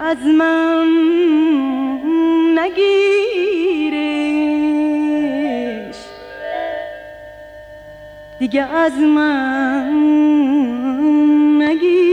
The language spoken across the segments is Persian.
از من نگیرش، دیگه از من نگیرش.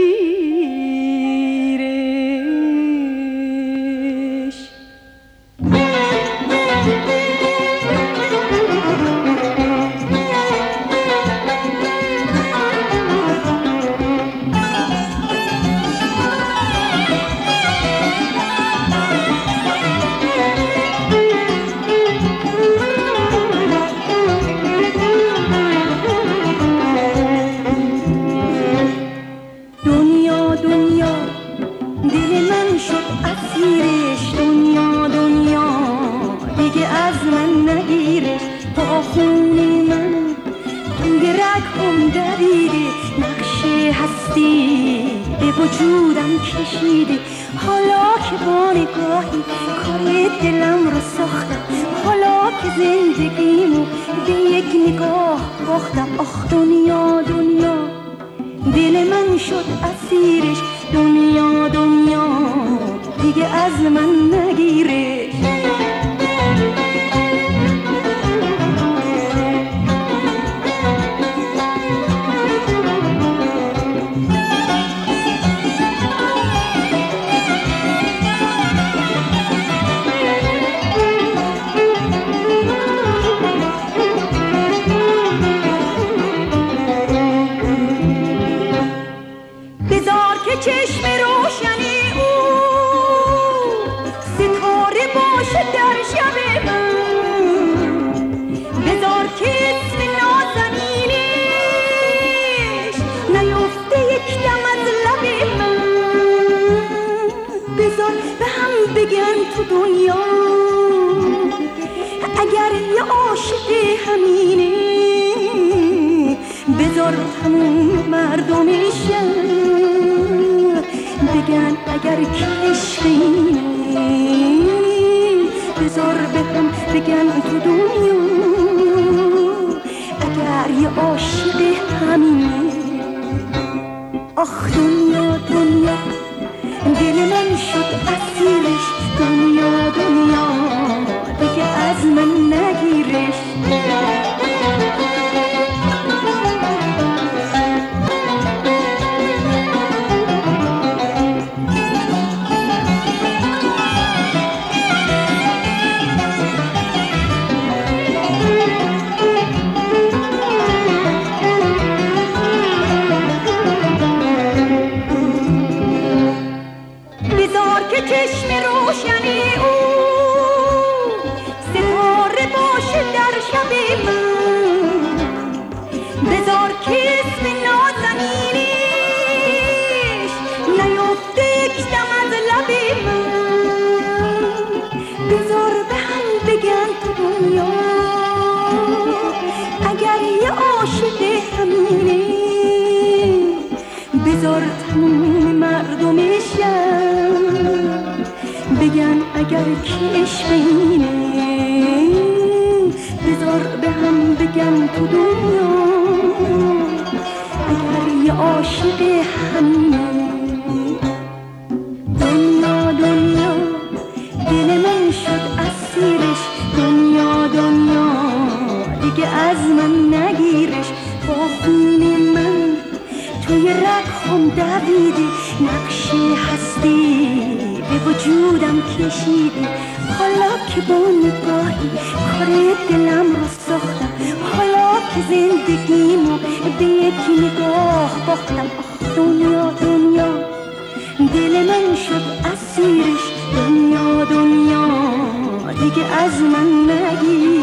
وجودم کشیدی حالا که با نگاهی کار دلم رو ساختم، حالا که زندگیمو به یک نگاه باختم. آخ دنیا دنیا دل من شد اسیرش، دنیا دنیا دیگه از من نگیرش. چشم روشنی او ستاره باشه در شب من، بذار که اسم نازنینش نیفته یک دم از لب من، بذار به هم بگن تو دنیا اگر یه عاشق همینه، بذار تموم مردمشن بگن اگر که عشق اینه، بذار به هم بگن تو دنیا اگر یه عاشق همینه. آخ دنیا دنیا دل من شد اسیرش، دنیا دنیا دیگه از من نگیرش. چشم روشنی او ستاره باشه در شب من، بذار که اسم نازنینش نیفته یک دم از لب من، بذار به هم بگن تو دنیا اگر یه عاشق همینه، بذار تموم مردمشن بگن اگر که عشق اینه، بذار به هم بگن تو دنیا اگر یه عاشق همینه. دنیا دنیا دل من شد اسیرش، دنیا دنیا دیگه از من نگیرش. با خون من توی رگ‌هام دویدی، نقشی هستی به وجودم کشیدی، حالا که با نگاهی کار دلم رو ساختم، حالا که زندگیمو به یک نگاه باختم. آخ دنیا دنیا دل من شد اسیرش، دنیا دنیا دیگه از من نگیر.